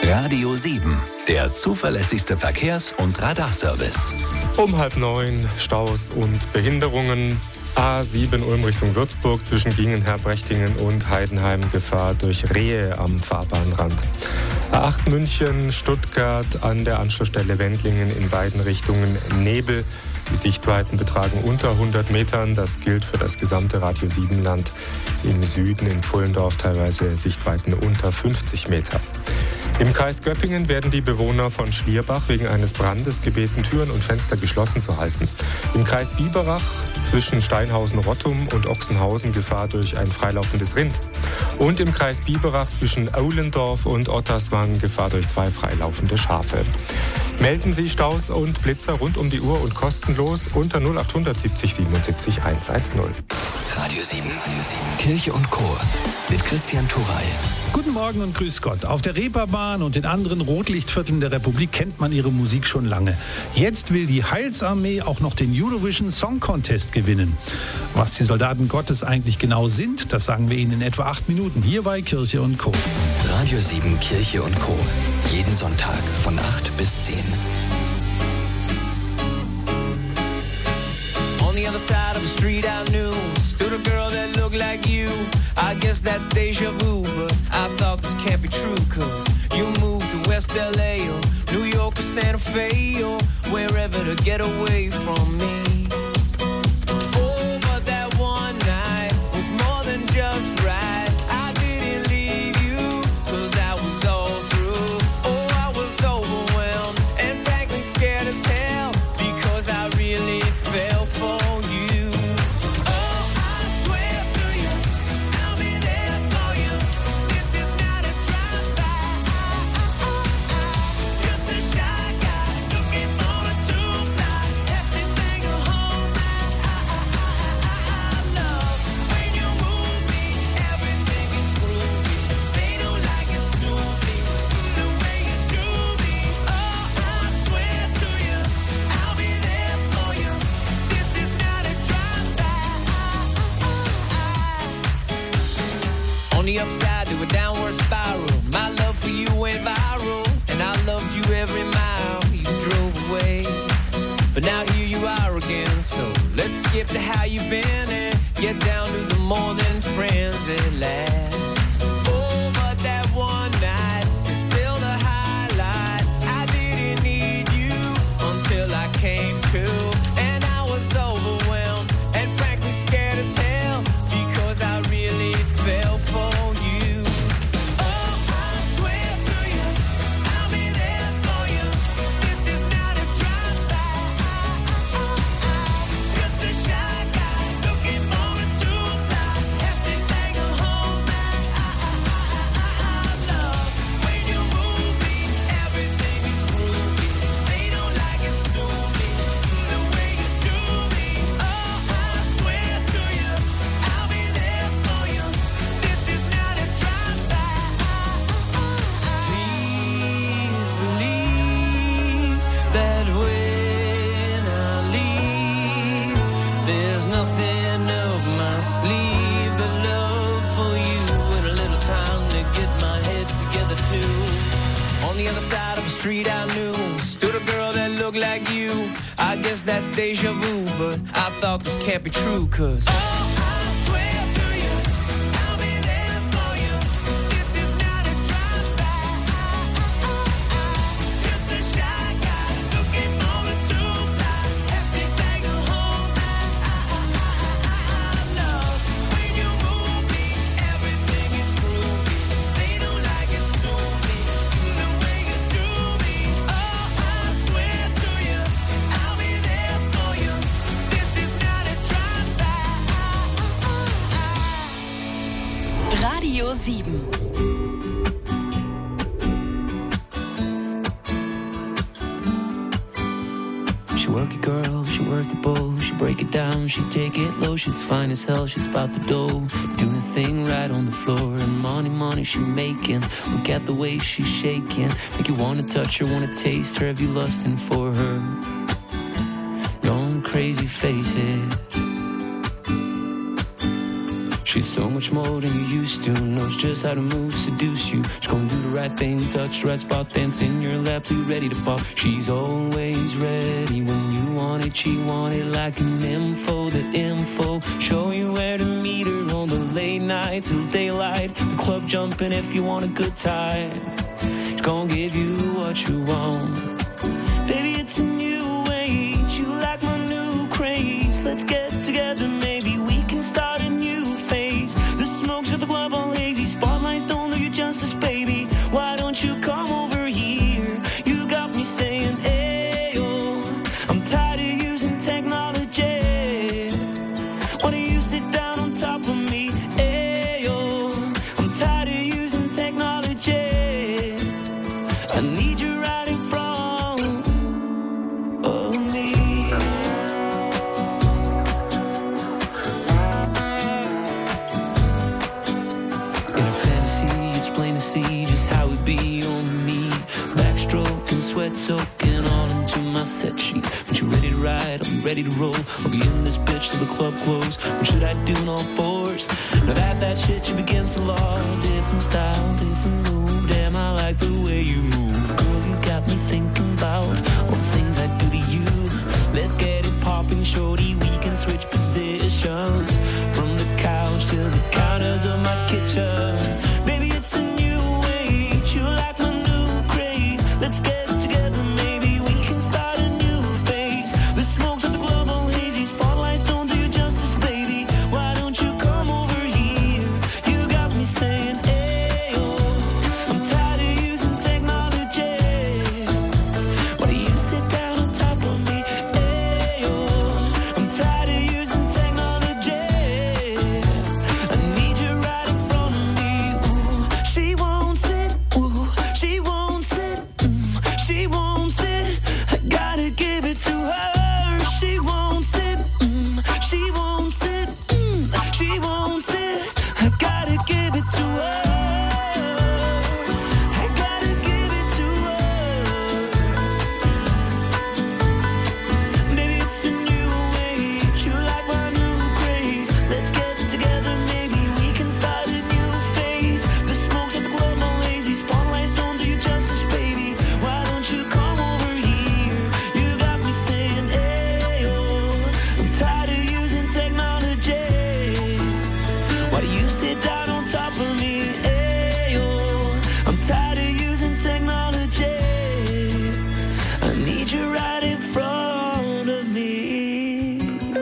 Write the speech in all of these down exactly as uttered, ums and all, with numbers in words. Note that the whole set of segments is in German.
Radio sieben, der zuverlässigste Verkehrs- und Radarservice. Um halb neun Staus und Behinderungen. A sieben Ulm Richtung Würzburg zwischen Gingenherbrechtingen und Heidenheim, Gefahr durch Rehe am Fahrbahnrand. A acht München, Stuttgart an der Anschlussstelle Wendlingen in beiden Richtungen Nebel. Die Sichtweiten betragen unter hundert Metern. Das gilt für das gesamte Radio sieben Land. Im Süden, in Pfullendorf, teilweise Sichtweiten unter fünfzig Meter. Im Kreis Göppingen werden die Bewohner von Schlierbach wegen eines Brandes gebeten, Türen und Fenster geschlossen zu halten. Im Kreis Biberach zwischen Steinhausen-Rottum und Ochsenhausen Gefahr durch ein freilaufendes Rind. Und im Kreis Biberach zwischen Aulendorf und Otterswang Gefahr durch zwei freilaufende Schafe. Melden Sie Staus und Blitzer rund um die Uhr und kostenlos unter null acht siebzig siebenundsiebzig hundertzehn. Radio sieben, Kirche und Chor mit Christian Turey. Guten Morgen und grüß Gott. Auf der Reeperbahn und in anderen Rotlichtvierteln der Republik kennt man ihre Musik schon lange. Jetzt will die Heilsarmee auch noch den Eurovision Song Contest gewinnen. Was die Soldaten Gottes eigentlich genau sind, das sagen wir Ihnen in etwa acht Minuten hier bei Kirche und Co. Radio sieben, Kirche und Co. Jeden Sonntag von acht bis zehn. On the other side of the street I knew stood a girl that looked like you. I guess that's deja vu, but I thought this can't be true, cause you moved to West L A or New York or Santa Fe or wherever to get away from me. Oh, but that one night was more than just right. I didn't leave you, cause I was all through. Oh, I was overwhelmed and frankly scared as hell, because I really fell for you. Oh, I swear to you, I'll be there for you. This is not a drive-by. Just a shy guy looking for a two-fly. Hefty thing of home. I love when you move me. Everything is groovy. They don't like it soon-y the way you do me. Oh, I swear to you, I'll be there for you. This is not a drive-by. On the upside to a downward spiral, my love for you went viral, and I loved you every mile you drove away. But now here you are again, so let's skip to how you've been and get down to the more than friends at last. Oh, but that one night is still the highlight. I didn't need you until I came to, and I was overwhelmed and frankly scared as hell, because I really fell for you. Oh, I swear to you, I'll be there for you. This is not a drive-by. Just a shy guy looking for a two-fly. Hefty thing of home. I love when you move me. Everything is groovy. They don't like it soon-y the way you do me. Oh, I swear to you, I'll be there for you. This is not a drive-by. Please believe that when I leave, there's nothing up my sleeve but love for you and a little time to get my head together too. On the other side of the street I knew stood a girl that looked like you. I guess that's deja vu, but I thought this can't be true, cause oh, I swear to you, I'll be there for you. This is not a drive-by. Just a shy guy looking for a two-fly. Hefty thing of home. I love when you move me. Everything is groovy. They don't like it soon-y the way you do me. Oh, I swear to you, I'll be there for you. This is not a drive-by. Radio sieben. She work it, girl, she work the bowl. She break it down, she take it low. She's fine as hell, she's about the dough. Doing the thing right on the floor. And money, money she making. Look at the way she's shaking. Make you wanna touch her, wanna taste her. Have you lusting for her? Going crazy, face it. She's so much more than you used to. Knows just how to move, seduce you. She's gonna do the right thing, touch the right spot, dance in your lap, too ready to pop. She's always ready when you want it. She want it like an info, the info. Show you where to meet her on the late night till daylight. The club jumping if you want a good time. She's gonna give you what you want. Baby, it's a new age. You like my new craze. Let's get together, maybe we can start a new phase. The smoke's at the club all hazy. Spotlights don't do you justice, baby. Why don't you come over here? You got me saying, ayo. I'm tired of using technology. Why don't you sit down on top of me? Ayo. I'm tired of using technology. I need you right in front of me. In a fantasy, it's plain to see just how it be on me. Backstroking, sweat soaking all into my set sheets. When you're ready to ride, I'll be ready to roll. I'll be in this bitch till the club close. What should I do in all fours? Now that that shit you begins to law. Different style, different move. Damn, I like the way you move. Girl, you got me thinking about all the things I do to you. Let's get it popping, shorty. We can switch positions from the couch to the counters of my kitchen. Baby, it's a new age. You like my new craze. Let's get it together, maybe we can start a new phase. The smoke's at the club all hazy. Spotlights don't do you justice, baby. Why don't you come over here? You got me saying, ayo. I'm tired of using technology. Why do you sit down on top of me? Ayo. I'm tired of using technology. I need you right in front of me. Ooh, she won't sit. Ooh, she won't sit. Mm, she won't sit. I gotta give it to her. She won't sit. Mm, she won't sit. Mm, she won't sit. I gotta give it to her. I gotta give it to her. Maybe it's a new age. You like my new craze. Let's get together, maybe we can start a new phase. The smoke's at the club all lazy. Spotlights don't do you justice, baby. Why don't you come over here? You got me saying, ayo. I'm tired of using technology. Why do you sit down on top of me? Ayo. I'm tired of using technology. I need you right in front of me.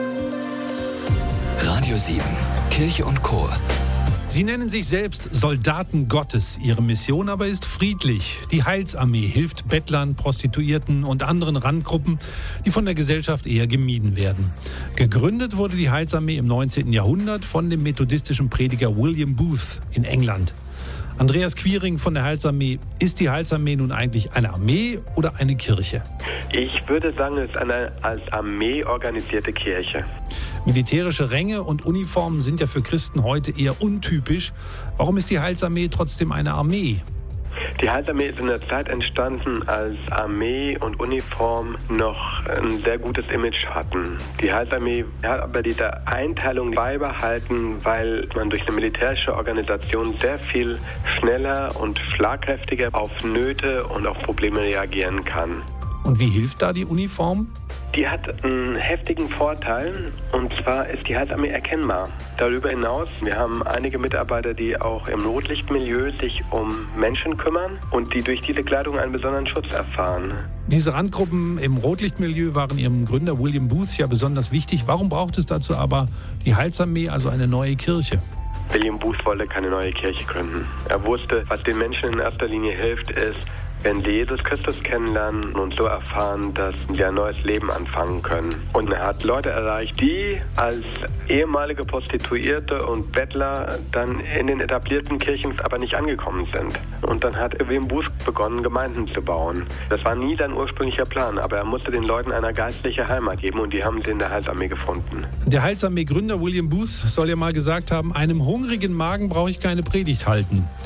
Radio sieben, Kirche und Chor. Sie nennen sich selbst Soldaten Gottes. Ihre Mission aber ist friedlich. Die Heilsarmee hilft Bettlern, Prostituierten und anderen Randgruppen, die von der Gesellschaft eher gemieden werden. Gegründet wurde die Heilsarmee im neunzehnten Jahrhundert von dem methodistischen Prediger William Booth in England. Andreas Quiring von der Heilsarmee. Ist die Heilsarmee nun eigentlich eine Armee oder eine Kirche? Ich würde sagen, es ist eine als Armee organisierte Kirche. Militärische Ränge und Uniformen sind ja für Christen heute eher untypisch. Warum ist die Heilsarmee trotzdem eine Armee? Die Heilsarmee ist in der Zeit entstanden, als Armee und Uniform noch ein sehr gutes Image hatten. Die Heilsarmee hat aber diese Einteilung beibehalten, weil man durch eine militärische Organisation sehr viel schneller und schlagkräftiger auf Nöte und auf Probleme reagieren kann. Und wie hilft da die Uniform? Die hat einen heftigen Vorteil, und zwar ist die Heilsarmee erkennbar. Darüber hinaus, wir haben einige Mitarbeiter, die auch im Rotlichtmilieu sich um Menschen kümmern und die durch diese Kleidung einen besonderen Schutz erfahren. Diese Randgruppen im Rotlichtmilieu waren ihrem Gründer William Booth ja besonders wichtig. Warum braucht es dazu aber die Heilsarmee, also eine neue Kirche? William Booth wollte keine neue Kirche gründen. Er wusste, was den Menschen in erster Linie hilft, ist, wenn sie Jesus Christus kennenlernen und so erfahren, dass sie ein neues Leben anfangen können. Und er hat Leute erreicht, die als ehemalige Prostituierte und Bettler dann in den etablierten Kirchen aber nicht angekommen sind. Und dann hat William Booth begonnen, Gemeinden zu bauen. Das war nie sein ursprünglicher Plan, aber er musste den Leuten eine geistliche Heimat geben, und die haben sie in der Heilsarmee gefunden. Der Heilsarmee-Gründer William Booth soll ja mal gesagt haben, einem hungrigen Magen brauche ich keine Predigt halten.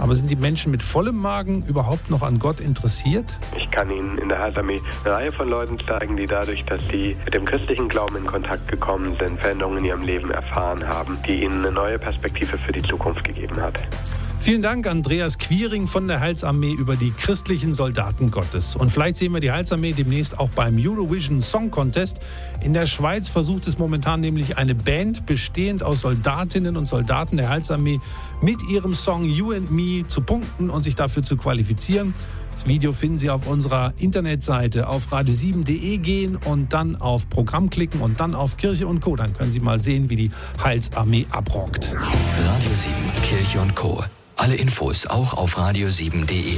Aber sind die Menschen mit vollem Magen überhaupt noch an Gott interessiert? Ich kann Ihnen in der Heilsarmee eine Reihe von Leuten zeigen, die dadurch, dass sie mit dem christlichen Glauben in Kontakt gekommen sind, Veränderungen in ihrem Leben erfahren haben, die ihnen eine neue Perspektive für die Zukunft gegeben hat. Vielen Dank, Andreas Quiring von der Heilsarmee über die christlichen Soldaten Gottes. Und vielleicht sehen wir die Heilsarmee demnächst auch beim Eurovision Song Contest. In der Schweiz versucht es momentan nämlich eine Band, bestehend aus Soldatinnen und Soldaten der Heilsarmee, mit ihrem Song You and Me zu punkten und sich dafür zu qualifizieren. Das Video finden Sie auf unserer Internetseite auf radio sieben punkt de gehen und dann auf Programm klicken und dann auf Kirche und Co. Dann können Sie mal sehen, wie die Heilsarmee abrockt. Radio sieben, Kirche und Co. Alle Infos auch auf radio sieben punkt de.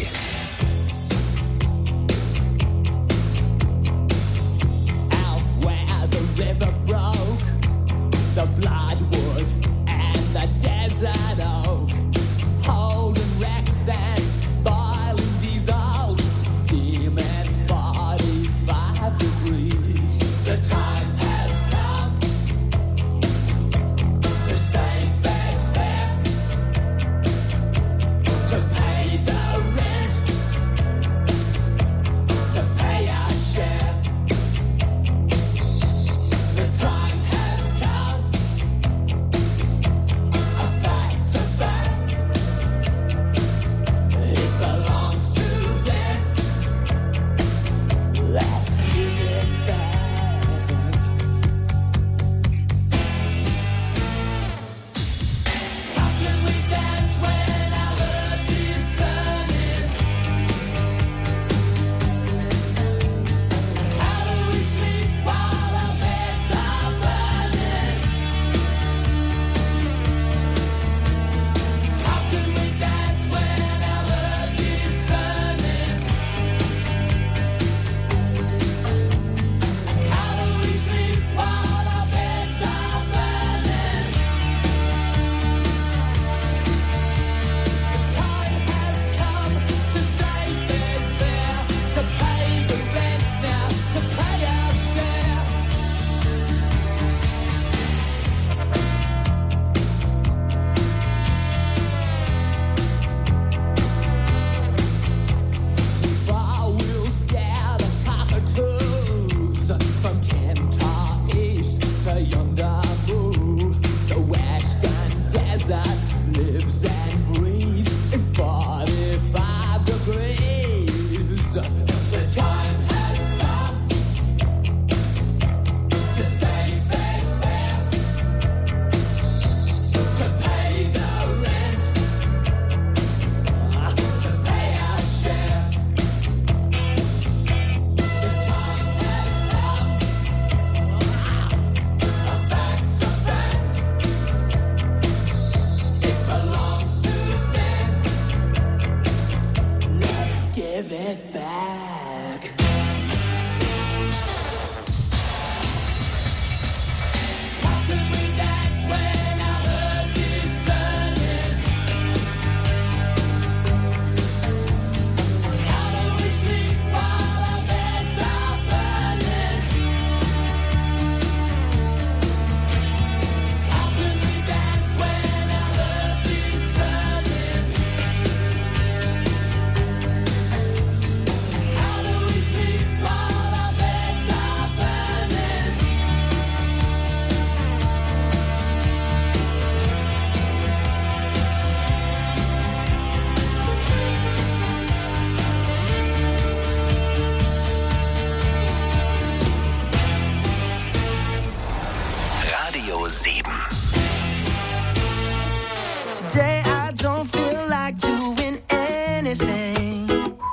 Today I don't feel like doing anything.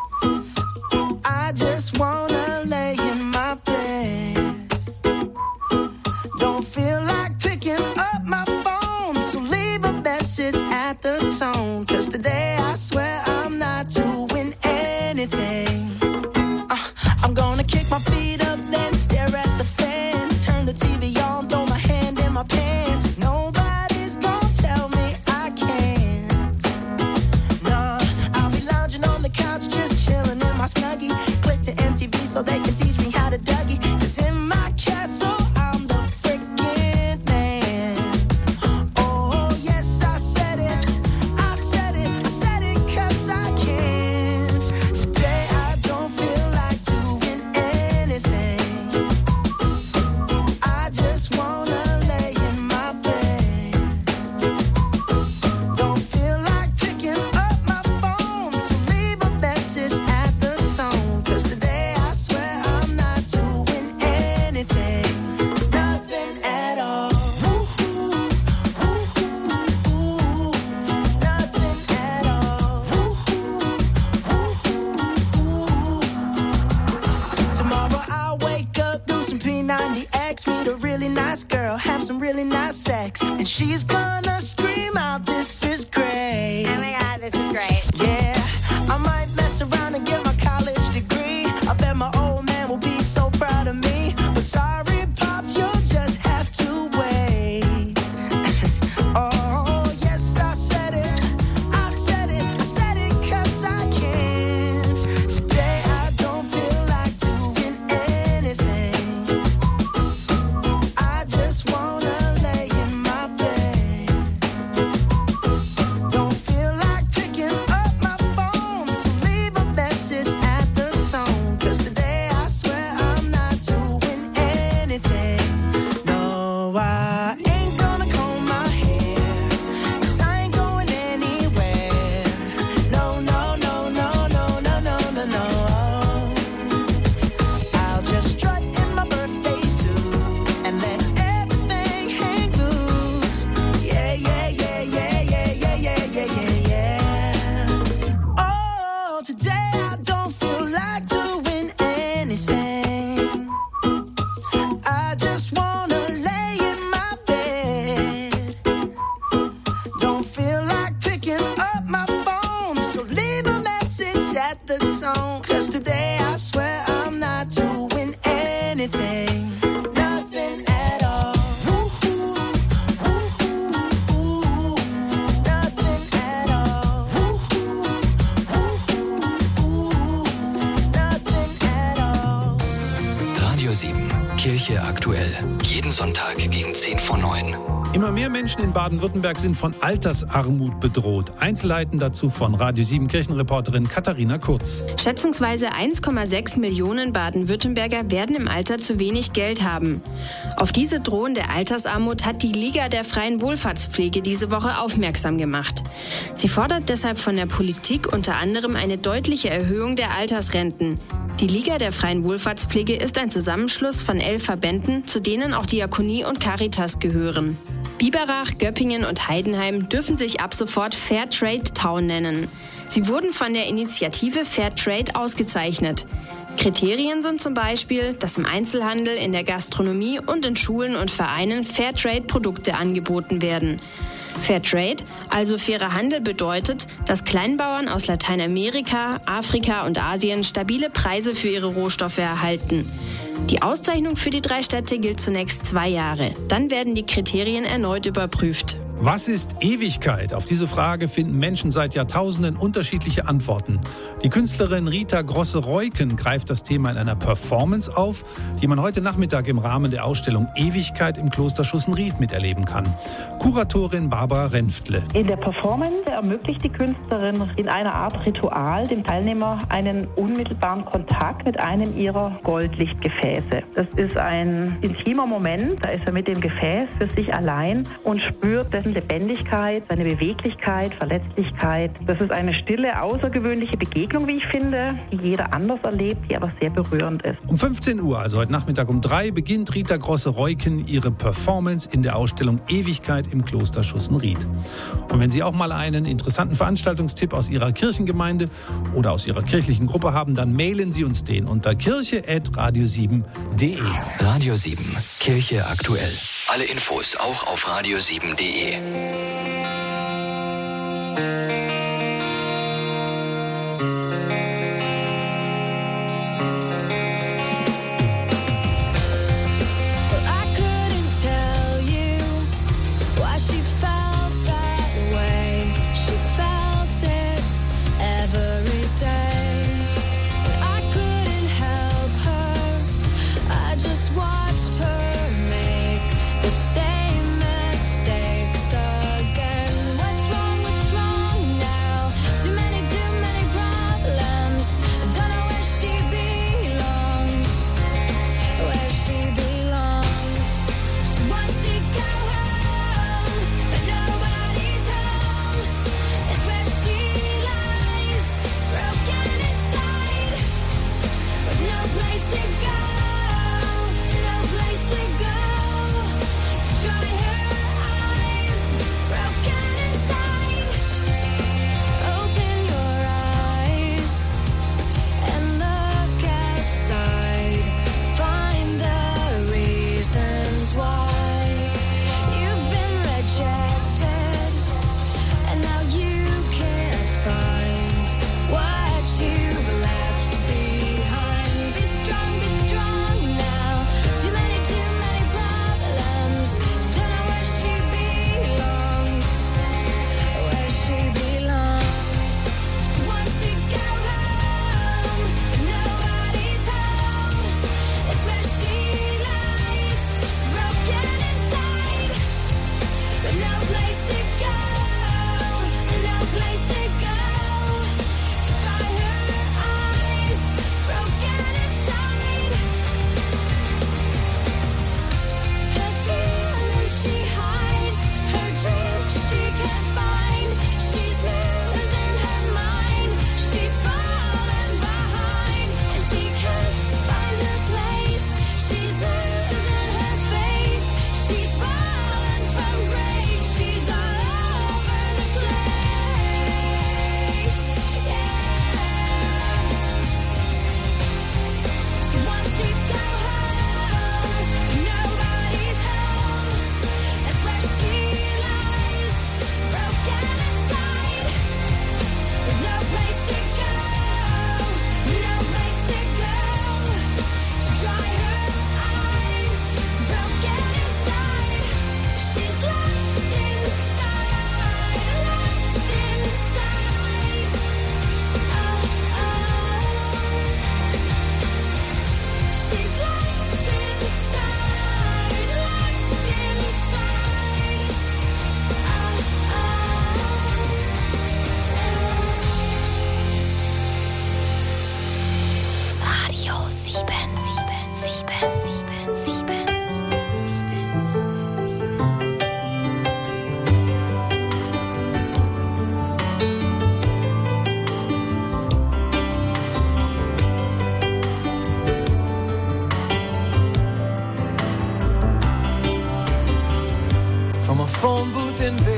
I just wanna lay in my bed. Don't feel like picking up my phone, so leave a message at the tone. 'Cause today I swear I'm not doing anything. uh, I'm gonna kick my feet up, then stare at the fan. Turn the T V on, throw my hand in my pants. Nobody's gonna tell me I can't. No, I'll be lounging on the she's gonna scream out, this is great. Oh my God, this is great. Yeah, I might mess around and get my college degree. I bet my old man will be so proud of me. But sorry, Pops, you'll just have to wait. Oh, yes, I said it. I said it. I said it 'cause I can. Today I don't feel like doing anything. I just wanna lay in my bed. Don't feel like picking up my phone, so leave a message at the tone. 'Cause today I swear I'm not doing anything. No, I ain't gonna comb my hair, 'cause I ain't going anywhere. No, no, no, no, no, no, no, no, no. I'll just strut in my birthday suit and let everything hang loose. Yeah, yeah, yeah, yeah, yeah, yeah, yeah, yeah, yeah, yeah. Oh, today I don't feel like doing anything. I just wanna lay in my bed. Don't feel like picking up my phone, so leave a message at the tone. 'Cause today I swear I'm not doing anything. Nothing at all. Woo-hoo, woo-hoo, woo-hoo. Nothing at all. Woo-hoo, woo-hoo, woo-hoo. Nothing at all. Radio sieben, Kirche aktuell. Jeden Sonntag gegen zehn vor neun. Immer mehr Menschen in Baden-Württemberg sind von Altersarmut bedroht. Einzelheiten dazu von Radio sieben Kirchenreporterin Katharina Kurz. Schätzungsweise eins Komma sechs Millionen Baden-Württemberger werden im Alter zu wenig Geld haben. Auf diese drohende Altersarmut hat die Liga der freien Wohlfahrtspflege diese Woche aufmerksam gemacht. Sie fordert deshalb von der Politik unter anderem eine deutliche Erhöhung der Altersrenten. Die Liga der freien Wohlfahrtspflege ist ein Zusammenschluss von elf Verbänden, zu denen auch Diakonie und Caritas gehören. Biberach, Göppingen und Heidenheim dürfen sich ab sofort Fairtrade Town nennen. Sie wurden von der Initiative Fairtrade ausgezeichnet. Kriterien sind zum Beispiel, dass im Einzelhandel, in der Gastronomie und in Schulen und Vereinen Fairtrade-Produkte angeboten werden. Fairtrade, also fairer Handel, bedeutet, dass Kleinbauern aus Lateinamerika, Afrika und Asien stabile Preise für ihre Rohstoffe erhalten. Die Auszeichnung für die drei Städte gilt zunächst zwei Jahre. Dann werden die Kriterien erneut überprüft. Was ist Ewigkeit? Auf diese Frage finden Menschen seit Jahrtausenden unterschiedliche Antworten. Die Künstlerin Rita Grosse-Reuken greift das Thema in einer Performance auf, die man heute Nachmittag im Rahmen der Ausstellung Ewigkeit im Kloster Schussenried miterleben kann. Kuratorin Barbara Renftle. In der Performance ermöglicht die Künstlerin in einer Art Ritual dem Teilnehmer einen unmittelbaren Kontakt mit einem ihrer Goldlichtgefäße. Das ist ein intimer Moment, da ist er mit dem Gefäß für sich allein und spürt dessen Lebendigkeit, seine Beweglichkeit, Verletzlichkeit. Das ist eine stille, außergewöhnliche Begegnung, wie ich finde, die jeder anders erlebt, die aber sehr berührend ist. Um fünfzehn Uhr, also heute Nachmittag um drei, beginnt Rita Grosse-Reuken ihre Performance in der Ausstellung Ewigkeit im Kloster Schussenried. Und wenn Sie auch mal einen interessanten Veranstaltungstipp aus Ihrer Kirchengemeinde oder aus Ihrer kirchlichen Gruppe haben, dann mailen Sie uns den unter kirche at radio sieben punkt de. Radio sieben, Kirche aktuell. Alle Infos auch auf radio sieben punkt de. Watched her make the same mistakes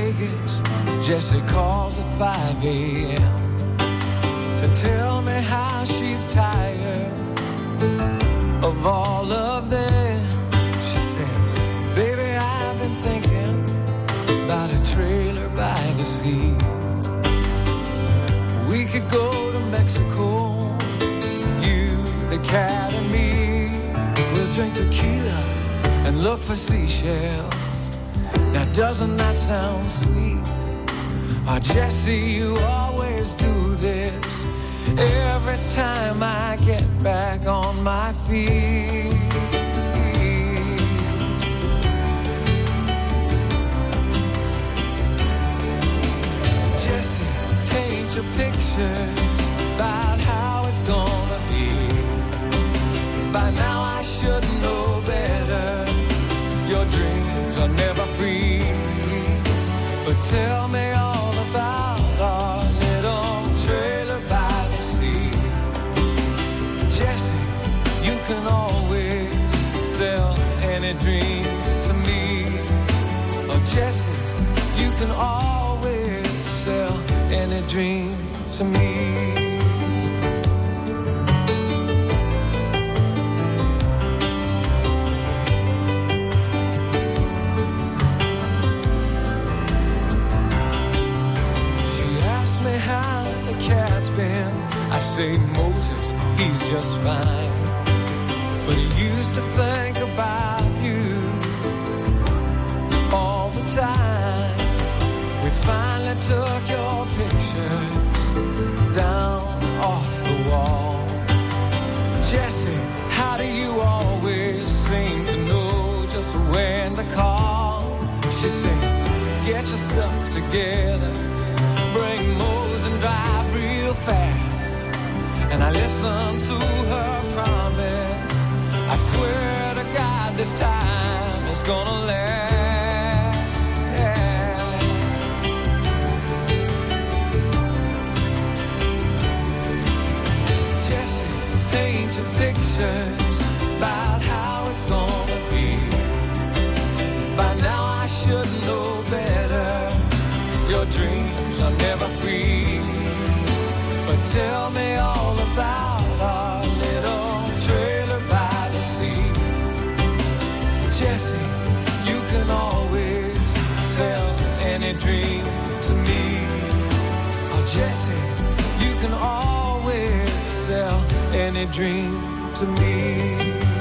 Vegas, Jessie calls at five a.m. to tell me how she's tired of all of them. She says, baby, I've been thinking about a trailer by the sea. We could go to Mexico, you, the cat and me. We'll drink tequila and look for seashells. Now doesn't that sound sweet? Oh, Jessie, you always do this every time I get back on my feet. Jessie, paint your pictures about how it's gonna be. By now I should know better. Your dreams are never free. But tell me all about our little trailer by the sea. Jessie, you can always sell any dream to me. Oh, Jessie, you can always sell any dream to me. I say Moses, he's just fine, but he used to think about you all the time. We finally took your pictures down off the wall. Jessie, how do you always seem to know just when to call? She says, get your stuff together, bring Mose and drive real fast. And I listen to her promise. I swear to God this time it's gonna last. Jessie, paint your pictures about how it's gonna be. By now I should know better. Your dreams are never free. But tell me all about our little trailer by the sea. Jessie, you can always sell any dream to me. Oh, Jessie, you can always sell any dream to me.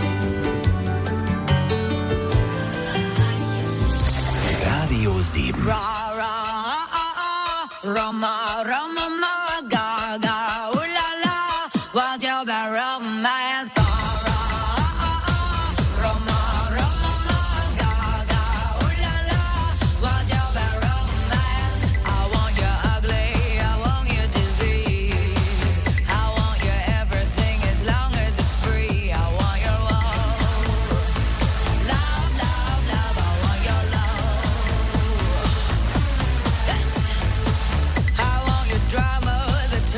Radio sieben. Ra, ra, ah, ah, ah. Roma, Roma, ma. Drama, the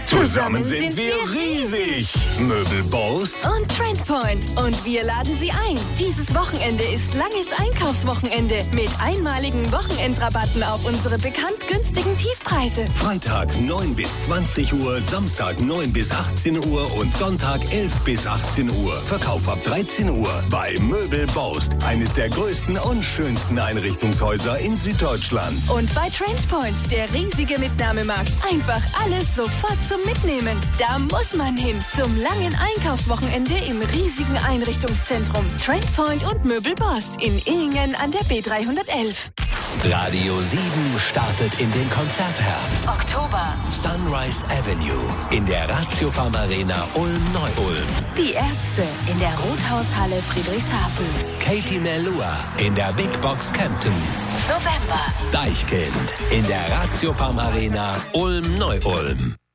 Zusammen sind wir riesig. Möbel Boast und Trendpoint. Und wir laden Sie ein. Dieses Wochenende ist langes Einkaufswochenende mit einmaligen Wochenendrabatten auf unsere bekannt günstigen Tiefpreise. Freitag neun bis zwanzig Uhr, Samstag neun bis achtzehn Uhr und Sonntag elf bis achtzehn Uhr. Verkauf ab dreizehn Uhr bei Möbel Boast, eines der größten und schönsten Einrichtungshäuser in Süddeutschland. Und bei Trendpoint, der riesige Mitnahmemarkt. Einfach alles sofort zum Mitnehmen. Da muss man hin. Zum langen Einkaufswochenende im riesigen Einrichtungszentrum Trendpoint und Möbel Boast in Ehingen an der B dreihundertelf. Radio sieben startet in den Konzertherbst. Oktober. Sunrise Avenue in der Ratiofarm Arena Ulm-Neu-Ulm. Die Ärzte in der Rothaushalle Friedrichshafen. Katie Melua in der Big Box Kempten. November. Deichkind in der Ratiofarm Arena Ulm-Neu-Ulm.